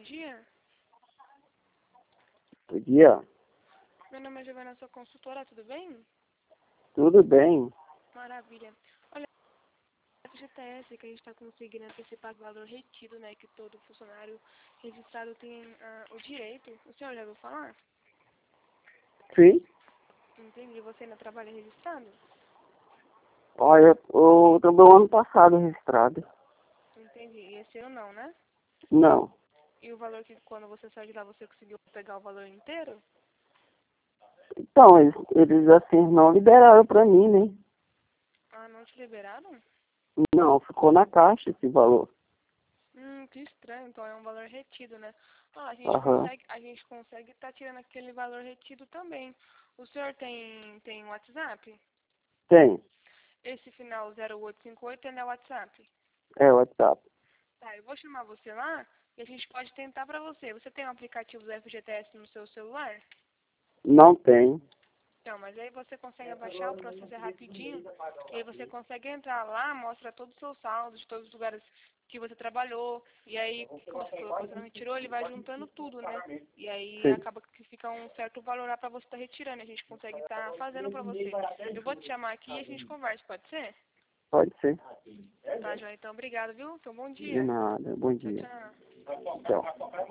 dia. Bom dia. Meu nome é Giovana, sou consultora, tudo bem? Tudo bem? Maravilha. Olha, a FGTS que a gente está conseguindo antecipar o valor retido, né, que todo funcionário registrado tem o direito. O senhor já ouviu falar? Sim. Entendi. Você ainda trabalha registrado? Olha, eu trabalhei ano passado registrado. Entendi. E esse ano não, né? Não. E o valor que quando você saiu de lá você conseguiu pegar o valor inteiro? Então, eles assim não liberaram pra mim, né? Ah, não te liberaram? Não, ficou na caixa esse valor. Que estranho, então é um valor retido, né? Ah, Aham. a gente consegue estar tirando aquele valor retido também. O senhor tem WhatsApp? Tem. Esse final 0858 é no WhatsApp? É, WhatsApp. Tá, eu vou chamar você lá e a gente pode tentar pra você. Você tem um aplicativo do FGTS no seu celular? Não tem. Então, mas aí você consegue baixar, o processo é rapidinho, e aí você consegue entrar lá, mostra todos os seus saldos, de todos os lugares que você trabalhou, e aí, como você falou que você não retirou, ele vai juntando tudo, né? E aí Sim. acaba que fica um certo valor lá pra você estar retirando, a gente consegue estar fazendo pra você. Eu vou te chamar aqui e a gente conversa, pode ser? Pode ser. Tá, Joia, então obrigado, viu? Então, bom De dia. nada. Bom Tchau, dia. tchau. Tchau.